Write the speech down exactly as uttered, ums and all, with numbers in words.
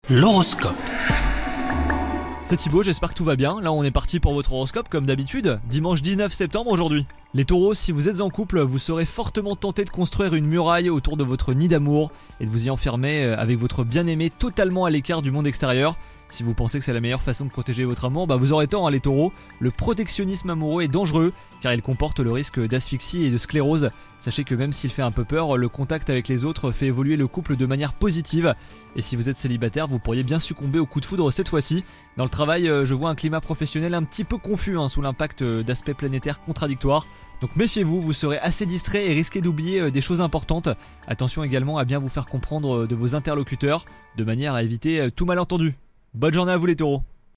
L'horoscope. C'est Thibaut, j'espère que tout va bien. Là on est parti pour votre horoscope comme d'habitude, dimanche dix-neuf septembre aujourd'hui. Les taureaux, si vous êtes en couple, vous serez fortement tenté de construire une muraille autour de votre nid d'amour et de vous y enfermer avec votre bien-aimé totalement à l'écart du monde extérieur. Si vous pensez que c'est la meilleure façon de protéger votre amour, bah vous aurez tort hein, les taureaux. Le protectionnisme amoureux est dangereux car il comporte le risque d'asphyxie et de sclérose. Sachez que même s'il fait un peu peur, le contact avec les autres fait évoluer le couple de manière positive. Et si vous êtes célibataire, vous pourriez bien succomber au coup de foudre cette fois-ci. Dans le travail, je vois un climat professionnel un petit peu confus hein, sous l'impact d'aspects planétaires contradictoires. Donc méfiez-vous, vous serez assez distrait et risquez d'oublier des choses importantes. Attention également à bien vous faire comprendre de vos interlocuteurs, de manière à éviter tout malentendu. Bonne journée à vous les taureaux.